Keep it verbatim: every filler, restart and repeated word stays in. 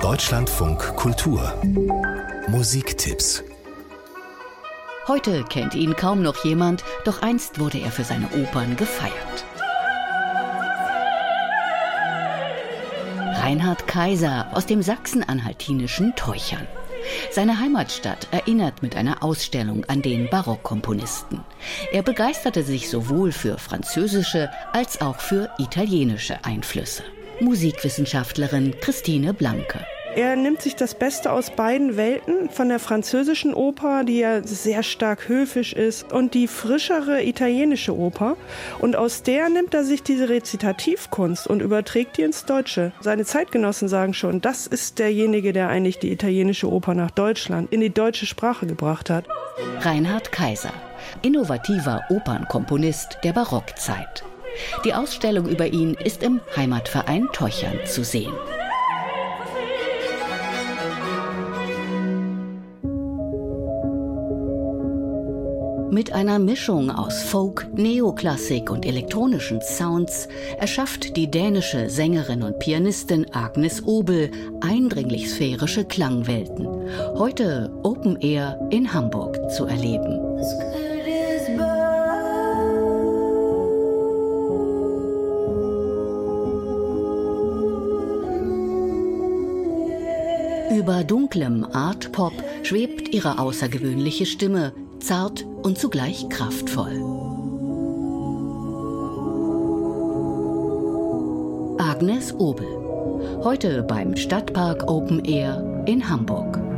Deutschlandfunk Kultur Musiktipps. Heute kennt ihn kaum noch jemand, doch einst wurde er für seine Opern gefeiert. Reinhard Kaiser aus dem sachsen-anhaltinischen Teuchern. Seine Heimatstadt erinnert mit einer Ausstellung an den Barockkomponisten. Er begeisterte sich sowohl für französische als auch für italienische Einflüsse. Musikwissenschaftlerin Christine Blanke. Er nimmt sich das Beste aus beiden Welten, von der französischen Oper, die ja sehr stark höfisch ist, und die frischere italienische Oper. Und aus der nimmt er sich diese Rezitativkunst und überträgt die ins Deutsche. Seine Zeitgenossen sagen schon, das ist derjenige, der eigentlich die italienische Oper nach Deutschland, in die deutsche Sprache gebracht hat. Reinhard Kaiser, innovativer Opernkomponist der Barockzeit. Die Ausstellung über ihn ist im Heimatverein Teuchern zu sehen. Mit einer Mischung aus Folk, Neoklassik und elektronischen Sounds erschafft die dänische Sängerin und Pianistin Agnes Obel eindringlich sphärische Klangwelten. Heute Open Air in Hamburg zu erleben. Über dunklem Art-Pop schwebt ihre außergewöhnliche Stimme, zart und zugleich kraftvoll. Agnes Obel, heute beim Stadtpark Open Air in Hamburg.